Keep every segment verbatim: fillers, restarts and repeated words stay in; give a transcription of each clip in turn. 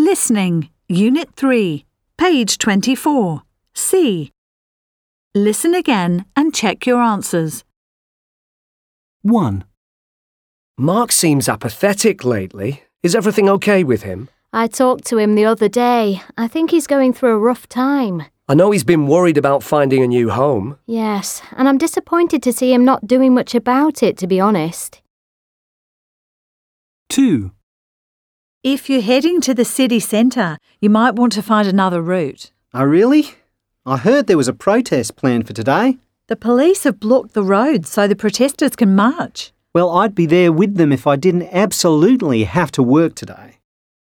Listening, Unit three, page twenty-four, C. Listen again and check your answers. one. Mark seems apathetic lately. Is everything okay with him? I talked to him the other day. I think he's going through a rough time. I know he's been worried about finding a new home. Yes, and I'm disappointed to see him not doing much about it, to be honest. two. If you're heading to the city centre, you might want to find another route. Oh, really? I heard there was a protest planned for today. The police have blocked the road so the protesters can march. Well, I'd be there with them if I didn't absolutely have to work today.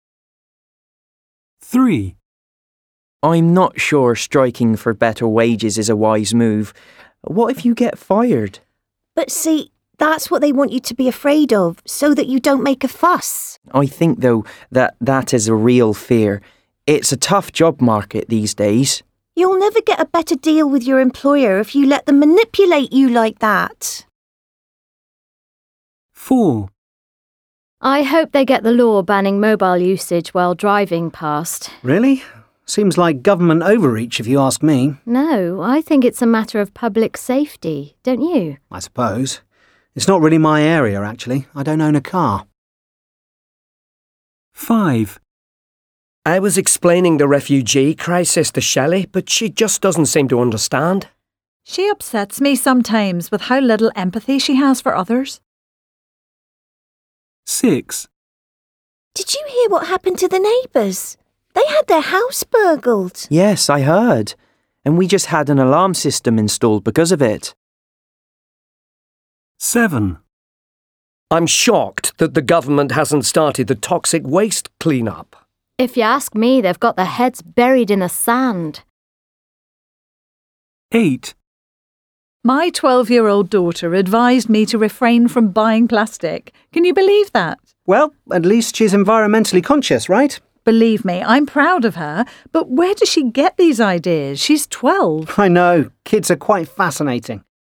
three. I'm not sure striking for better wages is a wise move. What if you get fired? But see, that's what they want you to be afraid of, so that you don't make a fuss. I think, though, that that is a real fear. It's a tough job market these days. You'll never get a better deal with your employer if you let them manipulate you like that. four. I hope they get the law banning mobile usage while driving passed. Really? Seems like government overreach if you ask me. No, I think it's a matter of public safety, don't you? I suppose. It's not really my area, actually. I don't own a car. five. I was explaining the refugee crisis to Shelley, but she just doesn't seem to understand. She upsets me sometimes with how little empathy she has for others. six. Did you hear what happened to the neighbours? They had their house burgled. Yes, I heard. And we just had an alarm system installed because of it. seven. I'm shocked that the government hasn't started the toxic waste clean-up. If you ask me, they've got their heads buried in the sand. eight. My twelve-year-old daughter advised me to refrain from buying plastic. Can you believe that? Well, at least she's environmentally conscious, right? Believe me, I'm proud of her, but where does she get these ideas? She's twelve. I know. Kids are quite fascinating.